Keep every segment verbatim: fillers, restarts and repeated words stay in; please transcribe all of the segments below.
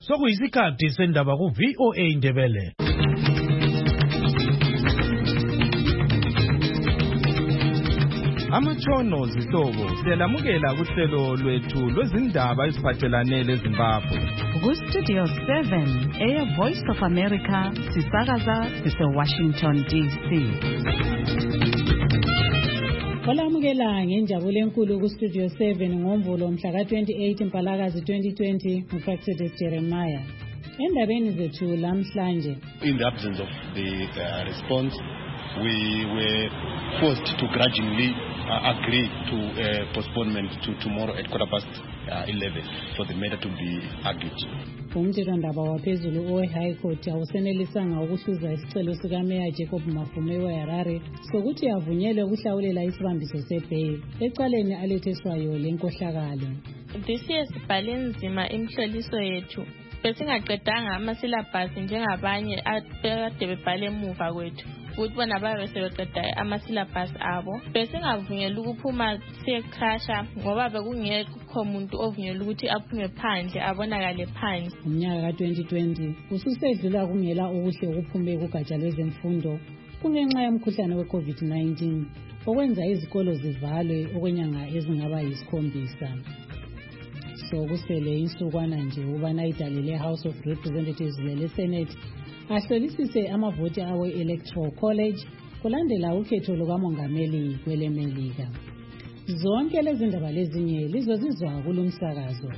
Sokuyisikhathi sendaba ku V O A Indebele. Amatshono zihlobo siyalamukela kuhlelo lwethu lwezindaba eziphathelane leZimbabwe. Ku Studio seven, Air Voice of America, sisakaza sise Washington D C. Olamukela ngenjabulo enkulu ku Studio seven ngomvulo mhla ka twenty-eight Mpalakazi twenty twenty nguFactedis Jeremiah. Endabeni zethu lamhlanje. In the absence of the uh, response, we were forced to grudgingly uh, agree to uh, postponement to tomorrow at quarter past uh, eleven for the matter to be argued. Umthethwandaba waphezulu we-High Court awusenelisanga ukuhluza isicelo sikaMeya Jacob Mafume weHarare sokuthi avunyelwe ukuhlawulela isibambiso se-bail ecaleni aletheswayo lenkohlakalo. This year sibhale nzima imhloliso yethu. Besingaqedanga amasilabhasi njengabanye abekade bebhale emuva kwethu. Ukuthi bona babe sebeqeda amasilabhasi abo. Besingavunyelwa ukuphuma sekhasha ngoba bekungekho umuntu ovunyelwa ukuthi aphume phandle abonakale phandle. Umnyaka ka twenty twenty ususedlula kungela okuhle ukuphume kugatsha lwezemfundo kungenxa yomkhuhlane we-COVID nineteen okwenza izikolo zivalwe okwenyanga ezingaba yisikhombisa. So kusele insukwana nje ubana idalile House of Representatives lele Senate ahlolisise amavoti awe Electoral College kulandela ukhetho lukamongameli kwele Melika. Zonke lezi ndaba lezinye lizozizwa kulumsakazo.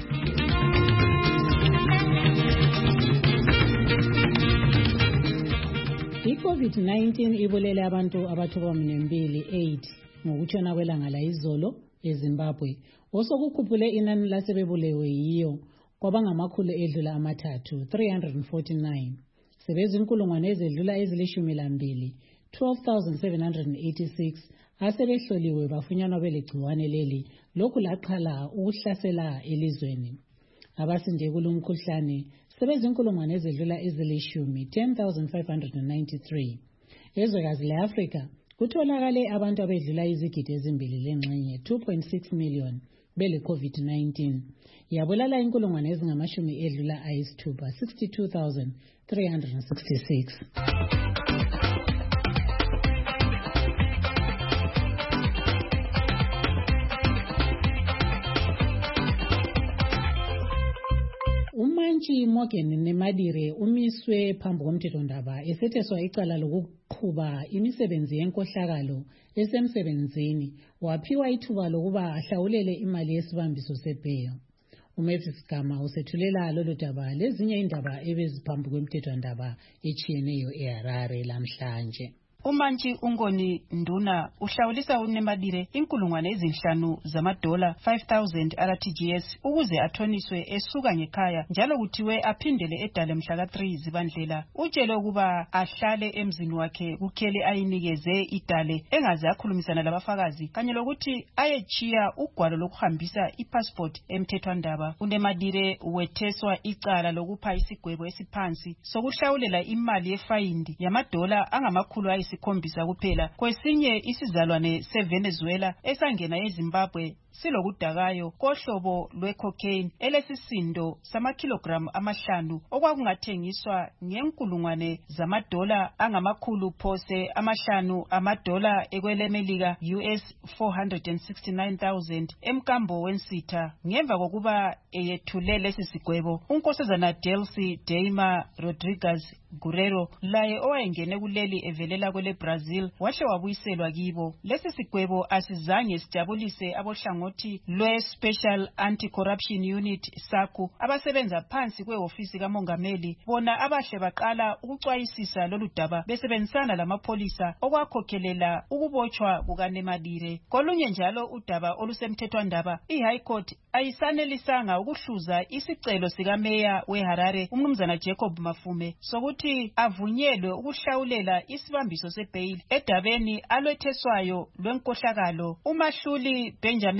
I-COVID nineteen ibulele abantu abathoba minembili eight ngokutshona kwelanga la izolo eZimbabwe. Osokukhuphule inani lasebebulewe yiyo kwabangamakhulu edlula amathathu three hundred forty-nine. Sebezinkulungwane ezedlula ezilishumi lambili twelve thousand seven hundred eighty-six asebehloliwe bafunyanwa belegciwane leli lokhu laqhala ukuhlasela elizweni. Abasinde kulumkhuhlane sebezinkulungwane ezedlula ezilishumi ten thousand five hundred ninety-three. Ezwekazi le-Afrika kutholakale abantu abedlula izigidi ezimbili lengxenye two point six million bele COVID nineteen. Yabulala inkulungwane ezingamashumi edlula ayisithupha sixty-two thousand three hundred sixty-six. Umantshi Morgan Nemadire umiswe phambi komthethwandaba esetheswa icala lokuqhuba imisebenzi yenkohlakalo esemsebenzini waphiwa ithuba lokuba ahlawulele imali yesibambiso se-bail. uMavis Gama usethulela lolu daba lezinye indaba ebeziphambi komthethwandaba echiyeneyo eHarare lamhlanje. Umantshi uNkoni Nduna uhlawulisa uNemadire inkulungwane ezinhlanu zamadola five thousand R T G S ukuze athoniswe esuka ngekhaya njalo kuthiwe aphindele edale mhla ka three Zibandlela. Utshele ukuba ahlale emzini wakhe kukhele ayinikeze idale engaze akhulumisana labafakazi kanye lokuthi ayechiya ugwalo lokuhambisa ipassport emthethwandaba. uNemadire wetheswa icala lokupha isigwebo esiphansi sokuhlawulela imali yefayindi yamadola angamakhulu ayisi sikhombisa kuphela kwesinye isizalwane seVenezuela esangena eZimbabwe silokudakayo kohlobo lwecocaine elesisindo samakilogram amahlanu okwakungathengiswa ngenkulungwane zamadola angamakhulu phose amahlanu amadola ekwelemelika U S four hundred sixty-nine thousand emkambo wensitha. Ngemva kokuba eyethule lesi sigwebo unkosazana Delcy Deima Rodriguez Guerrero laye owayengene kuleli evelela kwele Brazil wahle wabuyiselwa kibo. Lesi sigwebo asizange sijabulise abohlangothi lwe Special Anti-Corruption Unit SACU abasebenza phansi kweofisi kamongameli, bona abahle baqala ukucwayisisa lolu daba besebenzisana lamapolisa okwakhokhelela ukubotshwa kukaNemadire. Kolunye njalo udaba olusemthethwandaba iHigh Court ayisanelisanga ukuhluza isicelo sikaMeya weHarare uMnumzana Jacob Mafume sokuthi avunyelwe ukuhlawulela isibambiso sebail edabeni alwetheswayo lwenkohlakalo. Umahluli Benjamin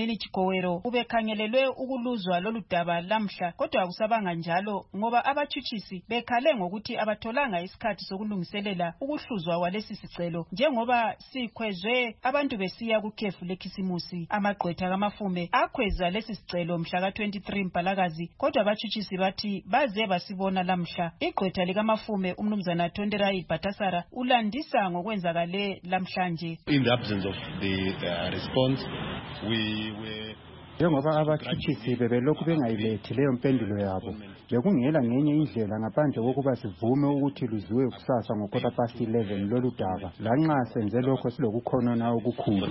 Dominic Gowero ubekhangelelwe ukuluzwa lolu daba lamhla, kodwa akusabanga njalo ngoba abatshutshisi bekhale ngokuthi abatholanga isikhathi sokulungiselela ukuhluzwa walesi sicelo njengoba sikhwezwe abantu besiya kukhefu lekhisimusi. Amagqwetha kaMafume akhweza lesi sicelo mhla ka twenty-three Mpalakazi, kodwa abatshutshisi bathi baze basibona lamhla. Igqwetha likaMafume umnumzana Tonderai Batasara ulandisa ngokwenzakale lamhlanje. In the absence of the uh, response, we were njengoba abatshutshisi bebelokhu bengayilethi leyo mpendulo yabo, bekungela ngenye indlela ngaphandle kokuba sivume ukuthi luziwe kusasa ngo-quarter past eleven lolu daba, lanxa senze lokho silokukhonona okukhulu.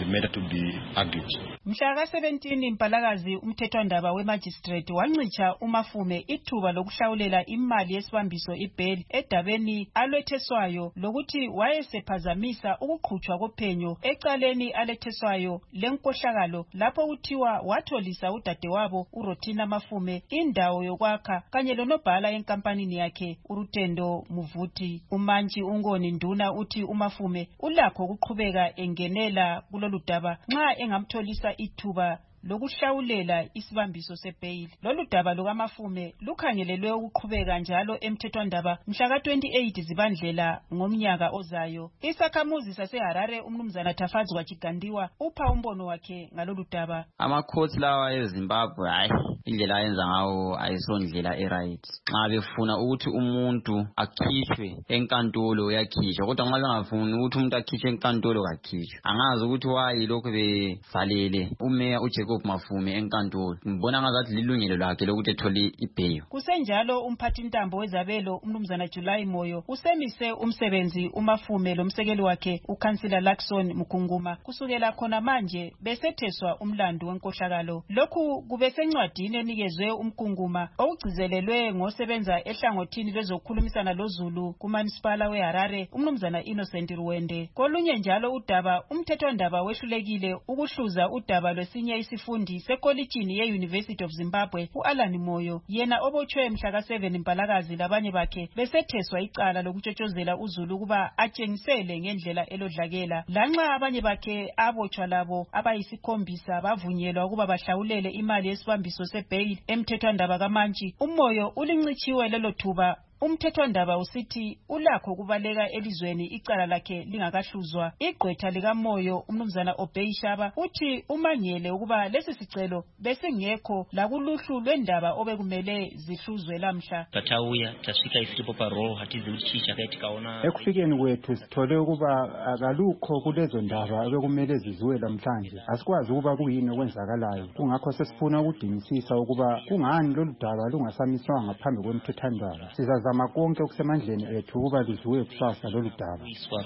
Mhla ka seventeen Mpalakazi umthethwandaba wemagistrate wancitsha uMafume ithuba lokuhlawulela imali yesibambiso ibail edabeni alwetheswayo lokuthi wayesephazamisa ukuqhutshwa kophenyo ecaleni aletheswayo lenkohlakalo lapho kuthiwa watholisa udadewabo uRotina Mafume indawo yokwakha kanye lonobhala enkampanini yakhe uRutendo Muvuti. Umantshi uNgoni Nduna uthi uMafume ulakho ukuqhubeka engenela kulolu daba nxa engamtholisa ithuba lokuhlawulela isibambiso sebail. Lolu daba lukaMafume lukhangelelwe ukuqhubeka njalo emthethwandaba mhla ka twenty-eight Zibandlela ngomnyaka ozayo. Isakhamuzi saseHarare umnumzana Tafadzwa Chigandiwa upha umbono wakhe ngalolu daba. Amakhosi lawa eZimbabwe hayi indlela ayenza ngawo ayisondlela eright. Nxa befuna ukuthi umuntu akhishwe enkantolo uyakhishwa, kodwa nxa bengafuni ukuthi umuntu akhishwe enkantolo kakhishwe. Angazi ukuthi wayi lokho besalele umeya uJacob Mafume enkantolo. Ngibona ngazathi lilungelo lakhe lokuthi ethole ibail. Kusenjalo umphathintambo wezabelo umnumzana July Moyo usemise umsebenzi uMafume lomsekeli wakhe uKhansila Lakson Mukunguma kusukela khona manje besetheswa umlando wenkohlakalo. Lokhu kube sencwadini enikezwe uMkunguma okugcizelelwe ngosebenza ehlangothini lwezokukhulumisana loZulu kuManisipala weHarare umnumzana Innocent Ruwende. Kolunye njalo udaba umthethwandaba wehlulekile ukuhluza udaba lwesinye isifundi sekolitshini ye-University of Zimbabwe u-Alan Moyo, yena obotshwe mhla ka seven Mpalakazi labanye bakhe besetheswa icala lokutshotshozela uZulu kuba atshengisele ngendlela elodlakela. Lanxa abanye bakhe abotshwa labo abayisikhombisa bavunyelwa ukuba bahlawulele imali yesibambiso sebail emthethwandaba kaMantshi, uMoyo ulincitshiwe lelo thuba. Umthethwandaba usithi ulakho kubaleka elizweni icala lakhe lingakahluzwa. Igqwetha likaMoyo umnumzana Obey Shaba uthi umangele ukuba lesi sicelo besingekho lakuluhlu lwendaba obekumele zihluzwe lamhla. Tatauya tasika ifilipo paro hatizi uchisha kaiti kaona. Ekufikeni kwethu sithole ukuba akalukho kulezo ndaba obekumele ziziwe lamhlanje. Asikwazi ukuba kuyini okwenzakalayo. Kungakho sesifuna ukudingisisa ukuba kungani lolu daba lungasamiswa ngaphambi kwemthethwandaba. Sizazama konke okusemandleni ethu ukuba liziwe kusasa lolu daba.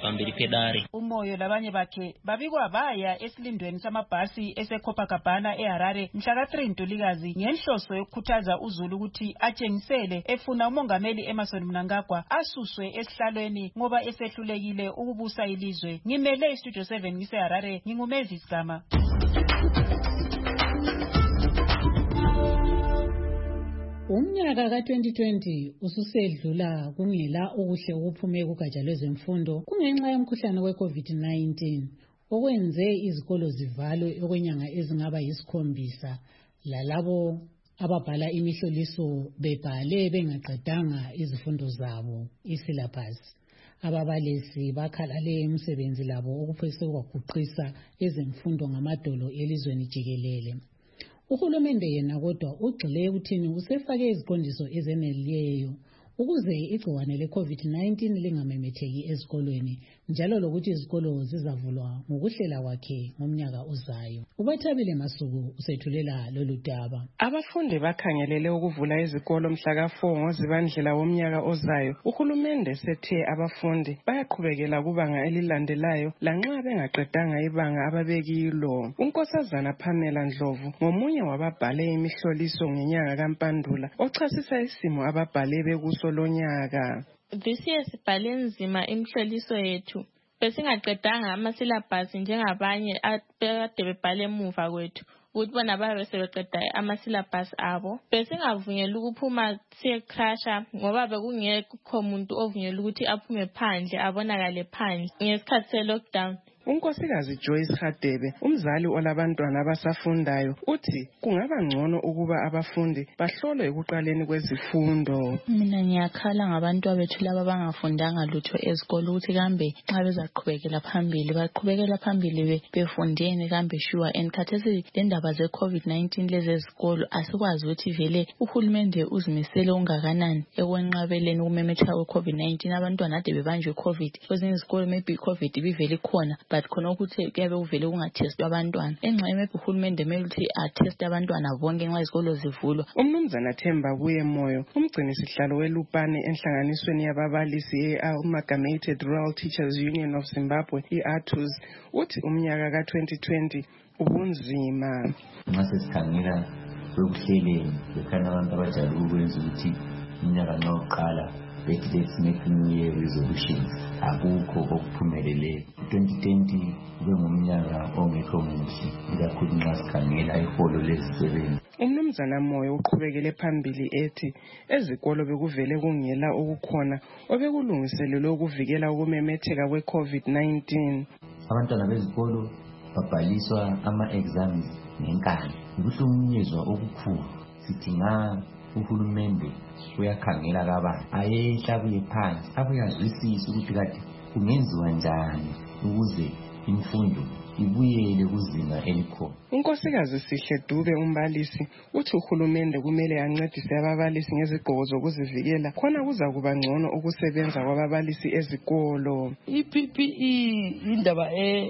Umoyo labanye bakhe babikwa baya esilindweni samabhasi eseCopacabana eHarare mhla ka three Ntulikazi ngenhloso yokukhuthaza uZulu ukuthi atshengisele efuna umongameli Emmerson Mnangagwa asuswe esihlalweni ngoba esehlulekile ukubusa ilizwe. Ngimele iStudio seven ngiseHarare, ngingumezi Gama. Umnyaka ka twenty twenty ususedlula kungela okuhle ukuphume kugatsha lwezemfundo kungenxa yomkhuhlane we-COVID nineteen okwenze izikolo zivalwe okwenyanga ezingaba yisikhombisa, lalabo ababhala imihloliso bebhale bengaqedanga izifundo zabo isyllabus. Ababalisi bakhalale umsebenzi labo okuphese kwaguqisa ezemfundo ngamadolo elizweni jikelele. Uhulumende yena kodwa ugxile ekuthini usefake iziqondiso ezeneleyo ukuze igciwane le-COVID nineteen lingamemetheki ezikolweni, njalo lokuthi izikolo zizavulwa ngokuhlela kwakhe ngomnyaka ozayo. Ubathabile Masuku usethulela lolu daba. Abafundi bakhangelele ukuvula izikolo mhla ka four ngoZibandlela womnyaka ozayo. Uhulumende sethe abafundi bayaqhubekela kubanga elilandelayo lanxa bengaqedanga ibanga ababekilo. uNkosazana Pamela Ndlovu ngomunye wababhale imihloliso ngenyanga kaMpandula ochasisa isimo ababhale bekuso lonyaka. This year sibhale nzima imhloliso yethu. Besingaqedanga amasyllabus njengabanye abekade bebhale emuva kwethu ukuthi bona babe sebeqeda amasyllabus abo. Besingavunyelwa ukuphuma siye crasha ngoba bekungekho umuntu ovunyelwa ukuthi aphume phandle abonakale phandle ngesikhathi se lockdown. Unkosikazi Joyce Hadebe, umzali olabantwana abasafundayo, uthi kungaba ngcono ukuba abafundi bahlolwe ekuqaleni kwezifundo. Mina ngiyakhala ngabantu abethu laba bangafundanga lutho ezikolo ukuthi kambe nxa bezaqhubekela phambili baqhubekela phambili befundeni kambe sure and khathesi le ndaba ze COVID nineteen lezi ezikolo asikwazi ukuthi vele uhulumende uzimisele ungakanani ekwenqabeleni ukumemetheka kwe COVID nineteen. Abantwana ade bebanjwe COVID kwezinye izikolo maybe COVID ibivele khona but khona ukuthi kuyabe kuvele kungatestwa abantwana. Engxenye maybe uhulumende kumele ukuthi ateste abantwana bonke nxa izikolo zivulwa. Umnumzana Themba Kuye Moyo, umgcini sihlalo welupane enhlanganisweni yababalisi ye-Amalgamated Rural Teachers Union of Zimbabwe, i-A T U Z, uthi umnyaka ka twenty twenty ubunzima. Nxa sesikhangela sokuhleleni bekhana abantu abajala ukwenza ukuthi umnyaka noqala bethi let's make new year resolutions akukho okuphumelele. twenty twenty kube ngumnyaka ongekho muhle ikakhulu nxa sikhangela iholo lezisebenzi. Umnumzana Moyo uqhubekele phambili ethi ezikolo bekuvele kungela okukhona obekulungiselelwe ukuvikela ukumemetheka kwe COVID nineteen. Abantwana bezikolo babhaliswa ama-exams ngenkani. Ukuhlukunyezwa okukhulu sithi nga uhulumende uyakhangela kabanzi ayehla kuye phansi abuyazwisisa ukuthi kade kungenziwa njani ukuze imfundo ibuyele kuzinga elikhona. Unkosikazi Sihle Dube, umbalisi, uthi uhulumende kumele ancedise ababalisi ngezigqoko zokuzivikela khona kuza kuba ngcono ukusebenza kwababalisi ezikolo. I-P P E indaba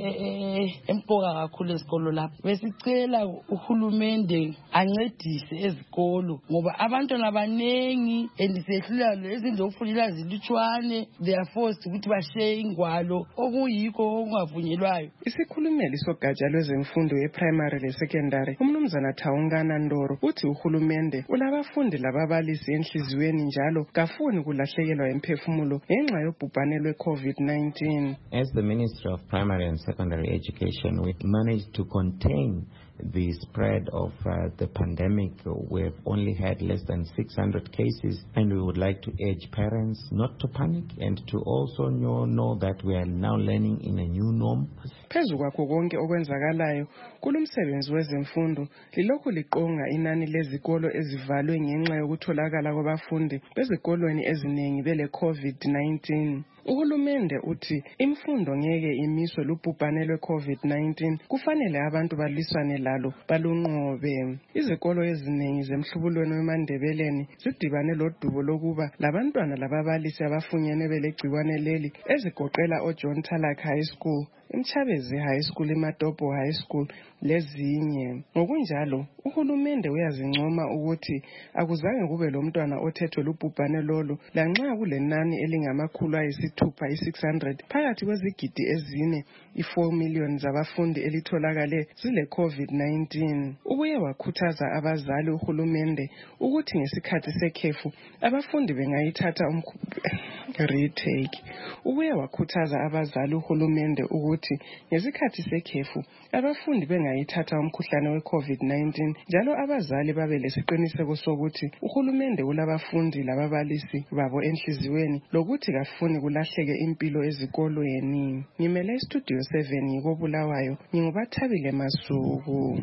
empoka kakhulu ezikolo lapho. Besicela uhulumende ancedise ezikolo ngoba abantwana abanengi endisehlula lezi zokufundela zilutshwane, they are forced ukuthi bashiye ingwalo okuyikho okungavunyelwayo. Isikhulumeli sogatsha lwezemfundo ye-primary le-secondary, umnumzana Thawungana Ndoro, uthi uhulumende ulabafundi lababalisi enhliziyweni njalo kafuni kulahlekelwa imphefumulo ngenxa yobhubhane lwe-COVID nineteen. As the Ministry of Primary and Secondary Education, we managed to contain the spread of uh, the pandemic. We have only had less than six hundred cases, and we would like to urge parents not to panic and to also know, know that we are now learning in a new norm. Phezu kwakho konke okwenzakalayo kulumsebenzi wezemfundo lilokhu liqonga inani lezikolo ezivalwe ngenxa yokutholakala kwabafundi bezikolweni eziningi bele COVID nineteen. Uhulumende uthi imfundo ngeke imiswe lubhubhane lwe-COVID nineteen, kufanele abantu balwisane lalo balunqobe. Izikolo eziningi zemhlubulweni weMandebeleni zidibane lodubo lokuba labantwana lababalisi abafunyene belegciwane leli ezigoqela oJohn Talak High School, Mchabezi High School, iMatopo High School lezinye. Ngokunjalo uhulumende uyazincoma ukuthi akuzange kube lo mntwana othethwe lubhubhane lolu lanxa kulenani elingamakhulu ayisithupha i-six hundred phakathi kwezigidi ezine i-four million zabafundi elitholakale zile COVID nineteen. Ubuye wakhuthaza abazali uhulumende ukuthi ngesikhathi sekhefu abafundi bengayithatha retake. Ubuye wakhuthaza abazali uhulumende ukuthi ngesikhathi sekhefu abafundi bengayithatha umkhuhlane we-COVID nineteen njalo abazali babe lesiqiniseko sokuthi uhulumende ulabafundi lababalisi babo enhliziyweni lokuthi kafuni kulahleke impilo ezikolweni. Ngimele iStudio seven ngikobulawayo, ngingubathabile Masuku.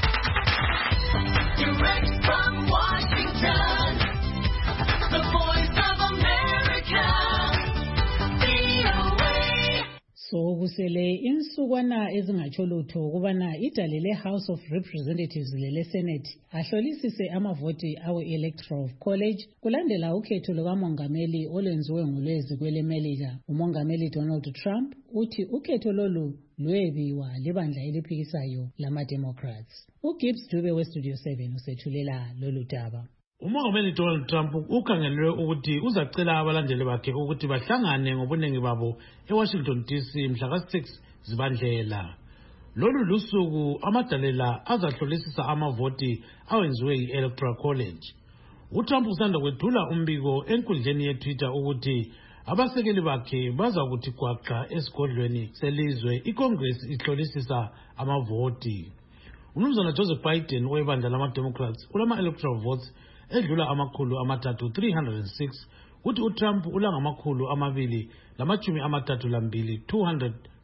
Direct from Washington, the voice of America, V O A. So kusele insukwana ezingatsho lutho ukubana idale le-House of Representatives lele-Senate ahlolisise amavoti awe-Electoral College kulandela ukhetho lukamongameli olwenziwe ngolwezi kwelemelika. Umongameli Donald Trump uthi ukhetho lolu lwebiwa libandla eliphikisayo lama-Democrats. uGibbs Dube weStudio seven usethulela lolu daba. Umongameli Donald Trump ukhangelwe ukuthi uzacela abalandeli bakhe ukuthi bahlangane ngobunengi babo eWashington D C mhla ka six zibandlela. Lolu lusuku amadalela azahlolisisa amavoti awenziwe yi-Electoral College. uTrump usanda kwethula umbiko enkundleni yeTwitter ukuthi abasekeli bakhe bazakuthi gwaqa esigodlweni selizwe iCongress ihlolisisa amavoti. Umnumzana Joseph Biden webandla lama-Democrats ulama electoral votes edlula amakhulu amathathu three hundred six, uthi uTrump ulangamakhulu amabili lamachumi amathathu lambili two hundred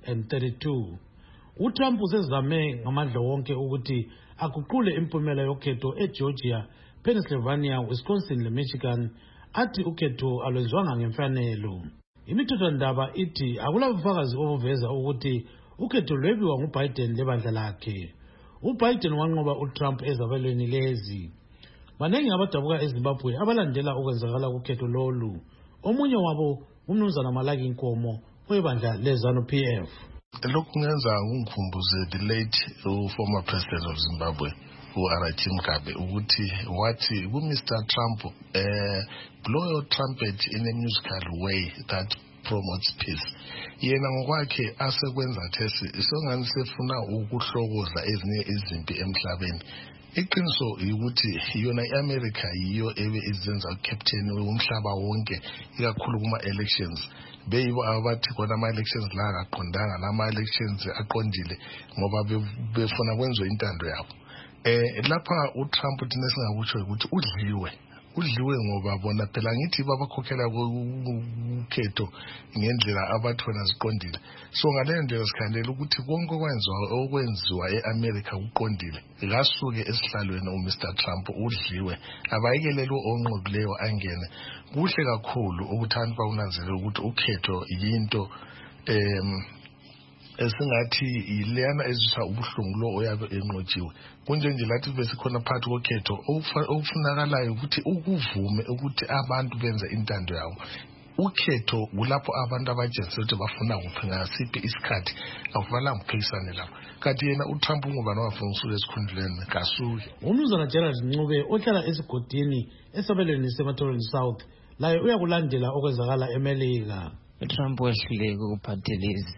thirty-two. uTrump usezame ngamandla wonke ukuthi aguqule impumela yokhetho eGeorgia, Pennsylvania, Wisconsin leMichigan, athi ukhetho alwenzwanga ngemfanelo. Imithethwandaba ithi akulabufakazi obuveza ukuthi ukhetho lwebiwa nguBiden lebandla lakhe. uBiden wanqoba uTrump ezabelweni lezi. Baningi abadabuka eZimbabwe abalandela ukwenzakala kukhetho lolu. Omunye wabo umnumzana Malaki Nkomo webandla leZANU P F. Lokhu kungenza ungikhumbuze the late uh, former president of Zimbabwe u-R T Mugabe ukuthi wathi ku-Mister Trump uh, blow your trumpet in a musical way that promotes peace. Yena ngokwakhe asekwenza thesi isongani sefuna ukuhlokoza ezinye izimpi emhlabeni. Iqiniso ukuthi yona iAmerica yiyo ebe izenza ucaptain womhlaba wonke ikakhulu kuma elections. Beyibo abathi kona ama elections la aqondanga lama elections aqondile ngoba befuna kwenziwe intando yabo. Eh lapha uTrump thina singakutsho ukuthi udliwe. Udliwe ngoba bona phela ngithi babakhokhela ukhetho ngendlela abathi wena ziqondile. So ngale ndlela sikhandela ukuthi konke okwenziwa okwenziwa eAmerica uqondile. Ngasuke esihlalweni uMister Trump udliwe. Abayikelelo onqobileyo angene. Kuhle kakhulu ukuthi abantu bakunanzelela ukuthi ukhetho yinto em esingathi ilena ezisa ubuhlungu lo oyabe enqotshiwe. Kunje nje lathi bese khona phakathi kokhetho okufunakalayo ukuthi ukuvume ukuthi abantu benze intando yawo. Ukhetho kulapho abantu abajense ukuthi bafuna kuphi ngasiphi isikhathi akufanele ngiphisane lapho. Kanti yena uTrump ngoba nawafuna usule esikhundleni kasuke. Umnumzana Gerald Ncube ohlala esigodini esabelweni seMatolweni South laye uyakulandela okwenzakala eMelika. uTrump wehluleke ukuphatheleza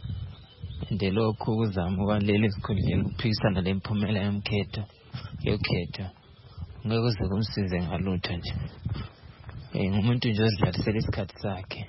ndelokho uzama ubalele esikhundleni ukuphikisana lemphumela yomkhetho yokhetho ngeke kuze kumsize ngalutho nje. Eh ngumuntu nje ozidlalisela isikhathi sakhe.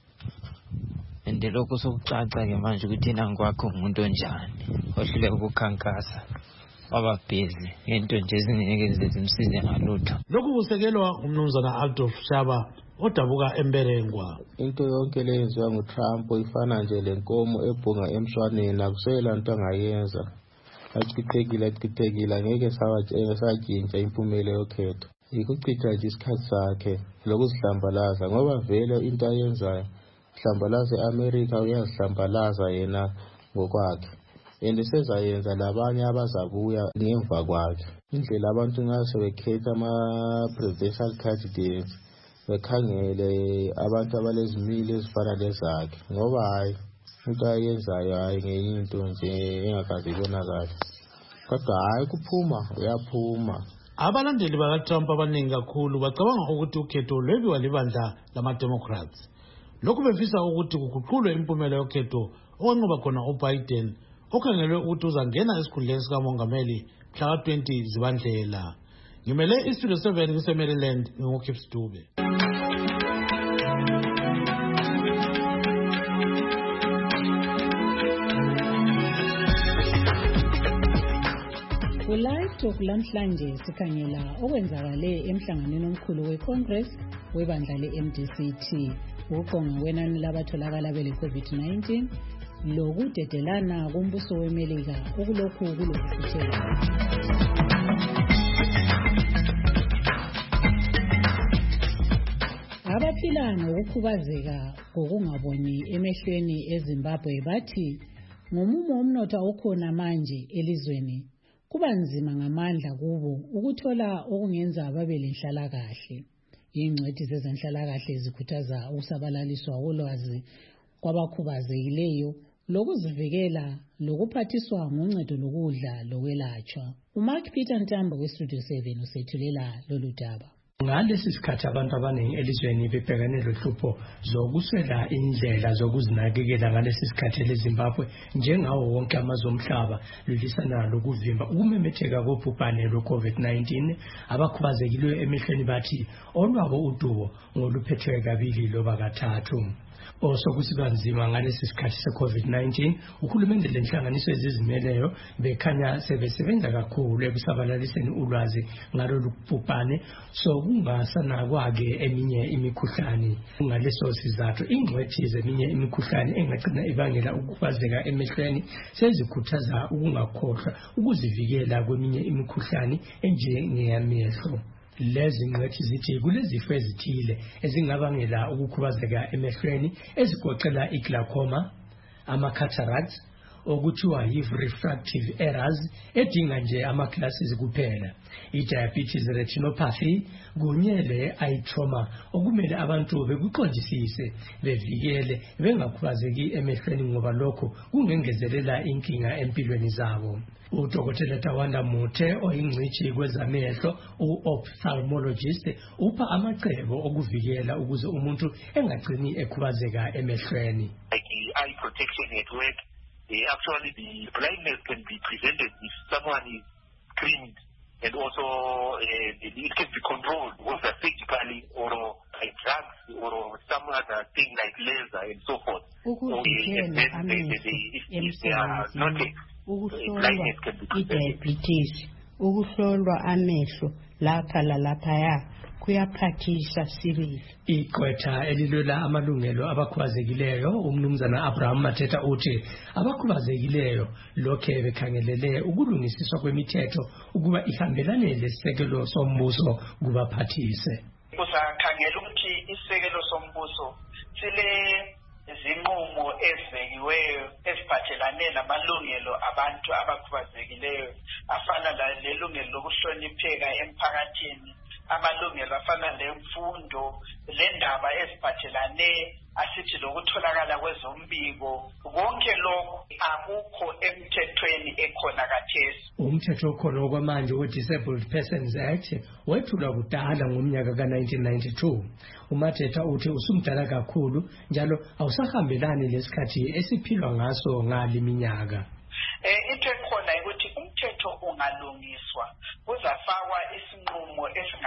Ndelokho sokucaca ke manje ukuthi yena ngokwakho umuntu onjani ohluleka ukukhankasa waba busy into nje ezingeke zimsize ngalutho. Lokhu kusekelwa umnumzana Adolf Shaba odabuka emberengwa. Into yonke leyenziwa nguTrump ifana nje lenkomo ebhunga emshwaneni akusela into angayenza. Achitekile achitekile ngeke sawatshenga sajinja impumela yokhetho. Ikuchitha nje isikhathi sakhe lokuzihlambalaza ngoba vele into ayenzayo hlambalaza eAmerica uyazihlambalaza yena ngokwakhe. And sezayenza labanye abazabuya ngemva kwakhe. Indlela abantu ngase bekhetha ama presidential candidates bekhangele abantu abalezimilo ezifana lezakhe ngoba hayi into ayenzayo hayi ngenye into nje engakazi ibonakala. Kodwa hayi kuphuma uyaphuma. Abalandeli bakaTrump abaningi kakhulu bacabanga ukuthi ukhetho lwebiwa libandla lama-Democrats. Lokhu befisa ukuthi kuguqulwe impumela yokhetho okwanqoba khona uBiden okhangelwe ukuthi uzangena esikhundleni sikamongameli mhla ka twenty Zibandlela. Ngimele iStudio seven kuseMaryland ngokhips Dube. Ku-Live Talk lamhlanje sikhangela okwenzakale emhlanganweni omkhulu weCongress webandla le-M D C T ukuqonga kwenani labatholakala bele-COVID nineteen lokudedelana kumbuso weMelika okulokhu kulokuhlutheka. Abaphila ngokukhubazeka ngokungaboni emehlweni eZimbabwe bathi ngomumo omnotho okhona manje elizweni kuba nzima ngamandla kubo ukuthola okungenza babe lenhlalakahle. Ingcwethi zezenhlalakahle zikhuthaza ukusabalaliswa kolwazi kwabakhubazekileyo lokuzivikela lokuphathiswa ngoncedo lokudla lokwelatshwa. uMark Peter Ntambo weStudio seven usethulela lolu daba. Ngalesi sikhathi abantu abaningi elizweni bebhekane lohlupho zokuswela indlela zokuzinakekela ngalesi sikhathi leZimbabwe njengawo wonke amazwe omhlaba lulisana lokuvimba ukumemetheka kobhubhane lwe-COVID nineteen. Abakhubazekileyo emehlweni bathi olwabo udubo ngoluphethwe kabili loba kathathu. osokusiba nzima ngalesi sikhathi se-COVID nineteen uhulumende lenhlanganiso ezizimeleyo bekhanya sebesebenza kakhulu ekusabalaliseni ulwazi ngalolu bhubhane so kungasanakwa-ke eminye imikhuhlane. Ngaleso sizathu ingcwethi zeminye imikhuhlane engagcina ibangela ukukhubazeka emehlweni sezikhuthaza ukungakhohlwa ukuzivikela kweminye imikhuhlane enjengeyamehlo. Lezi ngcwethi zithi kulezifo ezithile ezingabangela ukukhubazeka emehlweni ezigoqela i-glaucoma, ama-cataracts, okuthiwa yi-refractive errors edinga nje ama-glasses kuphela, i-diabetes retinopathy kunye le-eye trauma okumele abantu bekuqondisise bevikele bengakhubazeki emehlweni ngoba lokho kungengezelela inkinga empilweni zabo. Udokotela Tawanda Muthe oyingcitshi kwezamehlo u-ophthalmologist upha amacebo okuvikela ukuze umuntu engagcini ekhubazeka emehlweni. Like eye protection at work, uh, actually the blindness can be prevented if someone is screened, and also uh, it can be controlled whether surgically or by drugs or some other thing like laser and so forth. So, uh, and then the, the, the, if, if they are not ukuhlolwa i-diabetes, ukuhlolwa amehlo lapha lalaphaya kuyaphathisa sibili. Igqwetha elilwela amalungelo abakhubazekileyo umnumzana Abraham Mateta uthi abakhubazekileyo lokhe bekhangelele ukulungisiswa kwemithetho ukuba ihambelane lesisekelo sombuso kubaphathise. Kusakhangela ukuthi isekelo sombuso sile izinqumo ezibekiweyo eziphathelane namalungelo abantu abakhubazekileyo afana lelungelo lokuhlonipheka emphakathini, amalungelo afana lemfundo, lendaba eziphathelane asithi lokutholakala kwezombiko, konke lokho akukho emthethweni ekhona kathesi. Umthetho okhona okwamanje we-Disabled Persons Act wethulwa kudala ngomnyaka ka nineteen ninety-two. uMateta uthi usumdala kakhulu njalo awusahambelani lesikhathi esiphilwa ngaso ngali minyaka. Eh into ekhona ukuthi umthetho ungalungiswa kuzafakwa isinqumo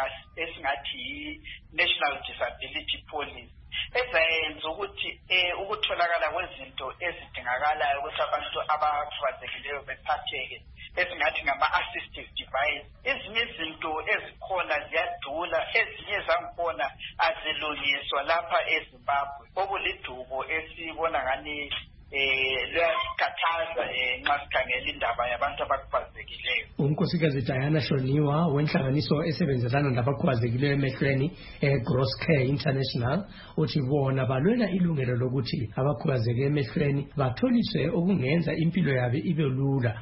esingathi National Disability Policy ezayenza ukuthi eh ukutholakala kwezinto ezidingakalayo ukuthi abantu abakhubazekileyo bephatheke esingathi ngama-assistive device. Ezinye izinto ezikhona ziyadula, ezinye zangikhona azilungiswa lapha eZimbabwe. Okulidubo esibona ngani eh liyakhathaza nxa sikhangela indaba yabantu abakhubazekileyo. uNkosikazi Diana Shoniwa wenhlanganiso esebenzelana nabakhubazekileyo emehlweni eGrosscare International uthi bona balwela ilungelo lokuthi abakhubazeke emehlweni batholiswe okungenza impilo yabe ibe lula.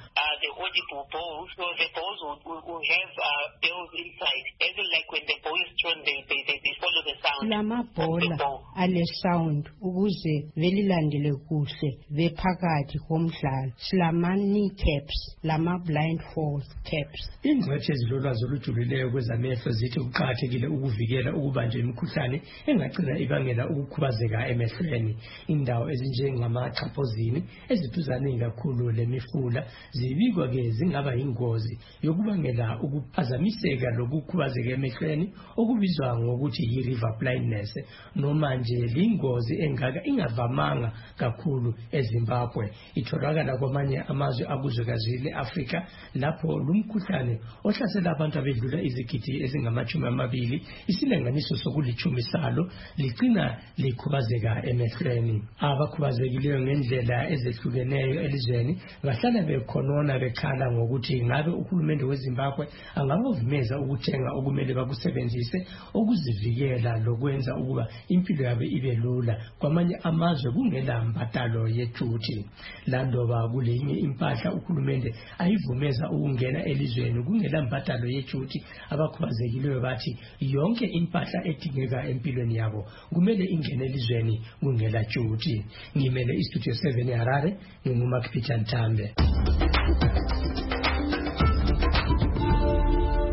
Balls, so the balls will, will have uh, bells inside. As in like when the ball is thrown, they, they, they, they follow the sound. Lamabhola ale sound ukuze velilandele kuhle bephakathi komdlalo. Silama knee caps, lama blindfold caps. Ingcwethi ezilolwazi olujulileyo kwezamehlo zithi kuqakathekile ukuvikela ukubanjwa imikhuhlane engagcina ibangela ukukhubazeka emehlweni. Indawo ezinjengamaxhaphozini eziduzane kakhulu lemifula zibikwa ke zingaba ingozi yokubangela ukuphazamiseka lokukhubazeka emehlweni okubizwa ngokuthi yi-river blindness noma nje lingozi engaka ingavamanga kakhulu eZimbabwe. Itholakala kwamanye amazwe akuzwekazi le-Afrika lapho lumkhuhlane ohlasela abantu abedlula izigidi ezingamachumi amabili isilinganiso sokulithumi salo ligcina likhubazeka emehlweni. Abakhubazekileyo ngendlela ezehlukeneyo elizweni bahlala bekhonona bekhala ngokuthi ngabe uhulumende weZimbabwe angabavumeza ukuthenga okumele bakusebenzise ukuzivikela lokwenza ukuba impilo yabe ibe lula. Kwamanye amazwe kungela mbadalo yethuthi. Landoba kulenye impahla uhulumende ayivumeza ukungena elizweni kungela mbadalo yethuthi, abakhubazekileyo bathi yonke impahla edingeka empilweni yabo kumele ingene elizweni kungela thuthi. Ngimele iStudio seven eHarare, nginguMark Peter Ntambe.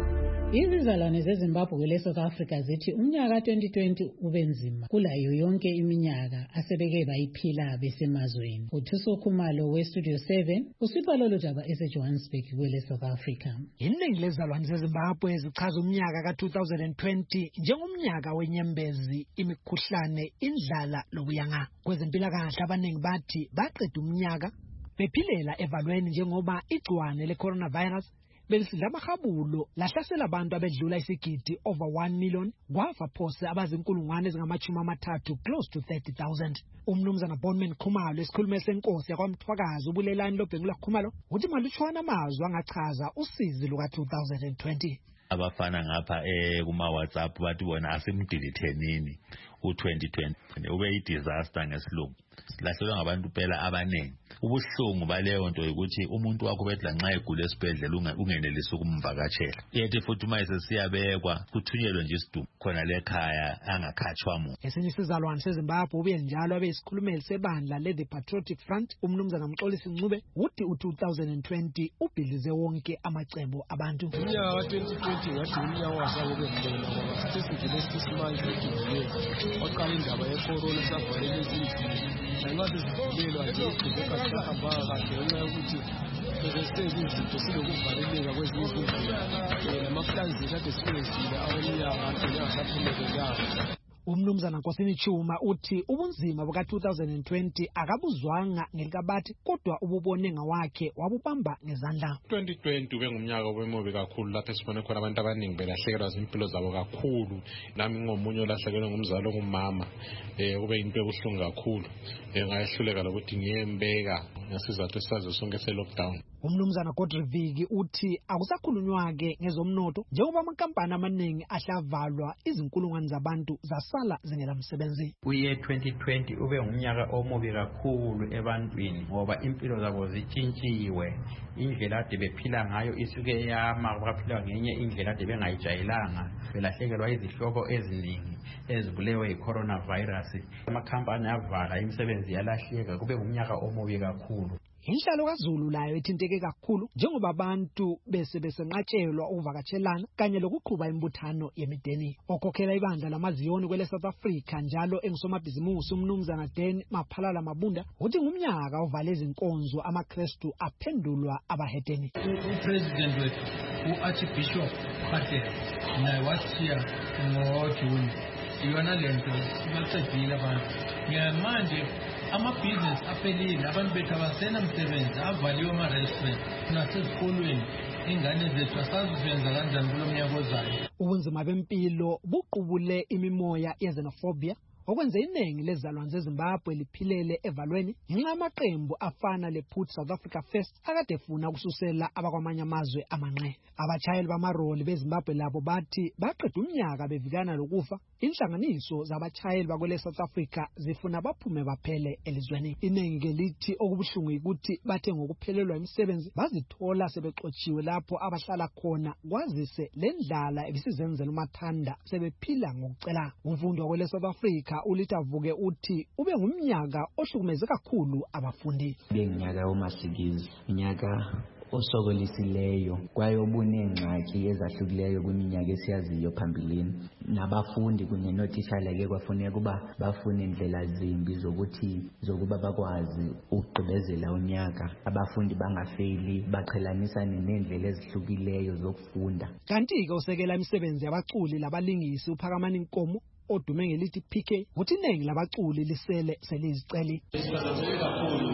Izizalwane zeZimbabwe kwele South Africa zithi umnyaka twenty twenty ube nzima kulayo yonke iminyaka asebeke bayiphila besemazweni. uThuso Khumalo weStudio seven usipha lolu daba eseJohannesburg kwele South Africa. Iningi lezizalwane zeZimbabwe zichaza umnyaka ka two thousand twenty njengomnyaka wenyembezi, imikhuhlane, indlala lokuyanga. Kwezempilakahle abaningi bathi baqeda umnyaka bephilela evalweni njengoba igciwane le-coronavirus belisidla amahabulo lahlasela abantu abedlula isigidi over one million kwafa phose abazinkulungwane ezingamachumi amathathu close to thirty thousand. Umnumzana Bonman Khumalo esikhulumeni senkosi yakwamthwakazi ubulelani lobhengula Khumalo uthi malutshwana amazwi angachaza usizi luka two thousand twenty. Abafana ngapha eh kuma WhatsApp bathi bona asimdelithenini u twenty twenty ube i-disaster ngesilungu. Silahlelwa ngabantu phela abanengi. Ubuhlungu baleyo nto ukuthi umuntu wakho bedla nxa egula esibhedlela ungenelisa ukumvakatshela. Yethi futhi uma sesiyabekwa kuthunyelwe nje isidumbu khona lekhaya angakhatshwa muntu. Esinye isizalwane seZimbabwe ubuye njalo abe isikhulumeli sebandla le-The Patriotic Front umnumzana Mxolisi Ncube uthi u two thousand twenty ubhilize wonke amacebo abantu. Umnyaka wa twenty twenty ngathi umnyaka wasabo kwemvelo ngoba sithe sidlule isimanje ekivuye waqala indaba ye-corona savalele izindlu. Ngenxa sezivulelwa nje igcibeka sihambanga kahle ngenxa yokuthi besesithenga izinto silokuvaleleka kwezinye izindlela namakuhlanzeka kade siwenzile aweminyaka agcine angasaphumelelanga. Umnumzana Nkosini Chuma uthi ubunzima buka two thousand twenty akabuzwanga ngelikabathi kodwa ububone ngawakhe wabubamba ngezandla. twenty twenty ube ngumnyaka obemubi kakhulu lapho sibone khona abantu abaningi belahlekelwa zimpilo zabo kakhulu. Nami ngomunye olahlekelwe ngumzalo ngumama eh ube into ebuhlungu kakhulu. Ngayehluleka lokuthi ngiyembeka ngesizathu esazo sonke se-lockdown. Umnumzana Godrevigi uthi akusakhulunywake ngezomnotho njengoba amakampani amaningi ahlavalwa izinkulungwane zabantu zasala zingela msebenzi. Uye twenty twenty ube ngumnyaka omubi kakhulu ebantwini ngoba impilo zabo zitshintshiwe. Indlela ade bephila ngayo isuke yama baphila ngenye indlela ade bengayijayelanga. Belahlekelwa izihlobo eziningi ezibulewe yi-coronavirus. Amakampani avala imisebenzi yalahleka kube ngumnyaka omubi kakhulu. Inhlalo kaZulu layo ithinteke kakhulu njengoba abantu bese besenqatshelwa ukuvakatshelana kanye lokuqhuba imbuthano yemideni. Okhokhela ibandla lamaziyoni kwele South Africa njalo engusomabhizimusi umnumzana Dan Maphalala Mabunda uthi ngumnyaka ovale izinkonzo amaKristu aphendulwa abahedeni. uPresident wethu uArchbishop Khatela naye washiya ngoJuni iyona lento sibacedile abantu ngamanje amabhizinisi aphelile abantu bethu abasena msebenzi avaliwe ama-restaurant nasezikolweni ingane zethu asazizenza kanjani kulo mnyaka ozayo. Ubunzima bempilo buqubule imimoya ye-xenophobia okwenze iningi lezizalwane zeZimbabwe liphilele evalweni ngenxa amaqembu afana le-Put South Africa First akade efuna ukususela abakwamanye amazwe amanqe. Abachayeli bamaroli beZimbabwe labo bathi baqeda umnyaka bevikana lokufa. Inhlanganiso zabachayeli bakwele South Africa zifuna baphume baphele elizweni. Iningi ke lithi okubuhlungu ukuthi bathe ngokuphelelwa imisebenzi bazithola sebexotshiwe lapho abahlala khona kwazise lendlala ebisizenzela umathanda sebephila ngokucela. Umfundi wakwele South Africa ulitavuke uthi ube ngumnyaka ohlukumeze kakhulu abafundi. Bengnyaka omasikizi, unyaka osokolisileyo kwaye obunengxaki ezahlukileyo kwiminyaka esiyaziyo phambilini. Nabafundi kunye notitshala ke kwafuneka kuba bafune indlela zimbi zokuthi zokuba bakwazi ukugqibezela unyaka. Abafundi bangafeyili baqhelanisane nendlela ezihlukileyo zokufunda. Kanti ke usekela imisebenzi yabaculi labalingisi uPhakamani Nkomo odume ngelithi P K uthi iningi labaculi lisele seliziceli. Sibazele kakhulu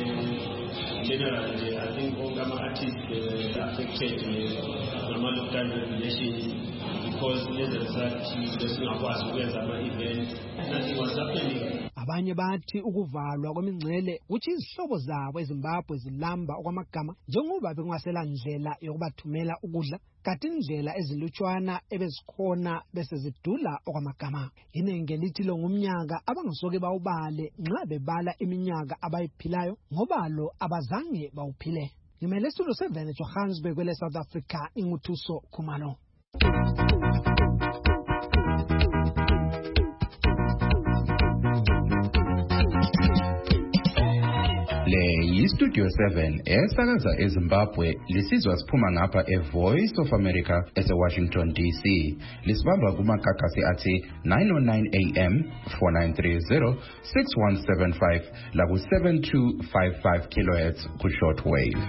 generally I think all the artists uh, affected ngama lockdown regulations because as a result besingakwazi ukwenza ama event, nothing was happening. Abanye bathi ukuvalwa kwemingcele kuthi izihlobo zabo eZimbabwe zilamba okwamagama njengoba bekungasela ndlela yokubathumela ukudla kanti indlela ezilutshwana ebezikhona bese zidula okwamagama. Iningi lithi lo ngumnyaka abangasoke bawubale nxa bebala iminyaka abayiphilayo ngoba lo abazange bawuphile. Ngimele Studio seven eJohannesburg kwele South Africa inguthuso Khumalo. Le yiStudio iStudio seven esakaza eZimbabwe lisizwa siphuma ngapha eVoice of America eseWashington D C. Lisibamba kumakakasi athi nine oh nine A M, four nine three zero, six one seven five laku seven two five five kilohertz ku shortwave.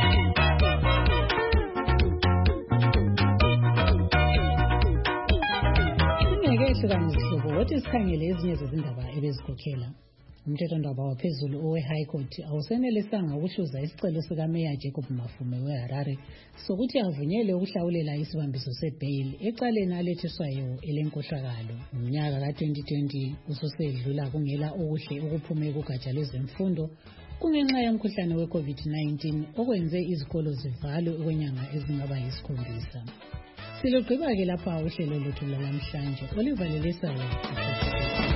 Singeke wothi sikhangele ezinye zezindaba ebezikhokhela. Umthethwandaba waphezulu owe-High Court awusenelisanga ukuhluza isicelo sikaMeya Jacob Mafume weHarare sokuthi avunyelwe ukuhlawulela isibambiso sebheyili ecaleni alethiswayo elenkohlakalo. Ngomnyaka ka-twenty twenty ususedlula kungela okuhle okuphume kugatsha lwezemfundo kungenxa yomkhuhlane we-COVID nineteen okwenze izikolo zivalwe okwenyanga ezingaba yisikhombisa. Silugqiba ke lapha uhlelo lwethu lwalamhlanje. Oliver Lelisayo.